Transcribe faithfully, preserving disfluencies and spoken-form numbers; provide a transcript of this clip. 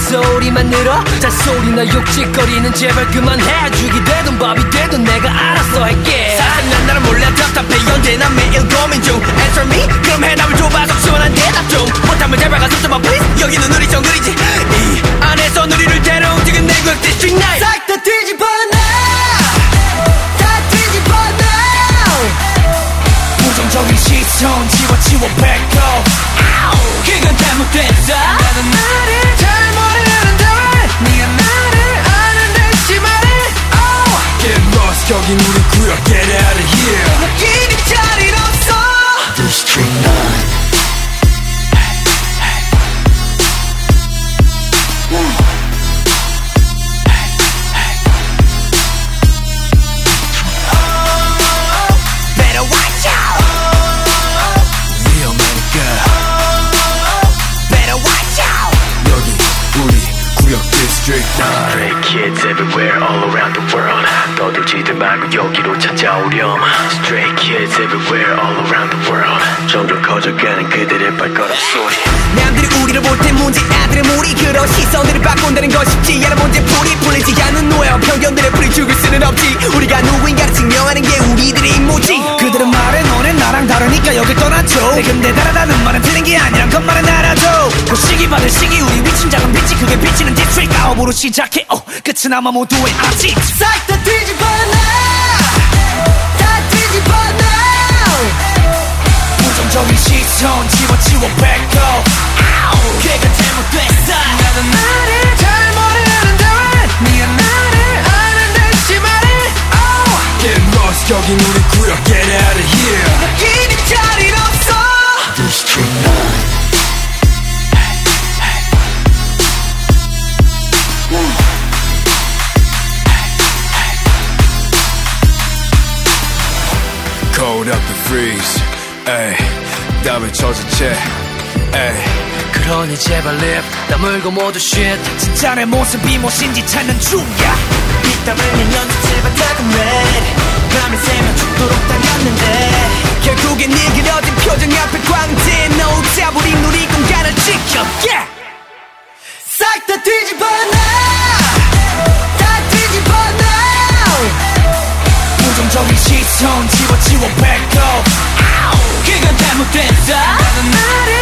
소리만 늘어 잔소리나 욕짓거리는 제발 그만해. 죽이 되든 밥이 되든 내가 알아서 할게. 사실은 나를 몰래 답답해 언제나 매일 고민 중. Answer me 그럼 해답을 줘봐서 시원한 대답 좀. 못하면 제발 가서 좀만 please. 여기는 우리 정글이지. 이 안에서 우리를 데려 움직인 내국 디스트릭 나인. 싹 다 뒤집어 놔. 다 뒤집어 놔. 부정적인 시선 지워 지워 back up. 그건 잘못됐어. 나는 나를 잘 모르는데 네가 나를 아는 듯이 말해. oh. Get lost 여긴 우리 구역. Get out of here. 여기는 자리 없어. District nine. Stray kids everywhere all around the world. 떠들지들 말고 여기로 찾아오렴. Stray kids everywhere all around the world. 점점 커져가는 그들의 발걸음 소리. 남들이 우리를 볼 때 문제 아들의 무리. 그런 시선들을 바꾼다는 건 쉽지 않은 문제풀이. 풀리지 않는 노예와 편견들의 풀이 죽을 수는 없지. 우리가 누구인가를 증명하는 게 우리들의 임무지. 그들은 말해 너네 나랑 다르니까 여길 떠나죠. 내 근데 다르다는 말은 틀린 게 아니란 것만은 알아줘. 그 시기 받을 시기 우리 위친 작은 빛이 그게 비치는 디스트릭 아홉으로 시작해. 어, 끝은 아마 모두의 아직. 싹 다 뒤집어 놔. 다 뒤집어 놔. 부정적인 시선 지워 지워 back up. 걔가 잘못됐어. 나는 나를 잘 모르는데 네가 나를 아는 듯이 말해. oh. Get lost 여긴 우리 구역. Get out of here. 여기는 자리 없어. District nine. Cold up and freeze. 에이, 땀을 젖은 채. 에이. 그러니 제발 립 다물고 모두 shit. 진짜 내 모습이 무엇인지 찾는 중이야. 땀 흘린 연습 제발 다금해. 밤을 새며 죽도록 달렸는데 결국엔 네 그려진 표정 앞에 광대. No doubt 우리 우리 공간을 지켜. Yeah. 싹 다 뒤집어 놔. 다 뒤집어 놔. 부정적인 시선 지워 지워 back up. 그건 잘못됐어. 나는 나를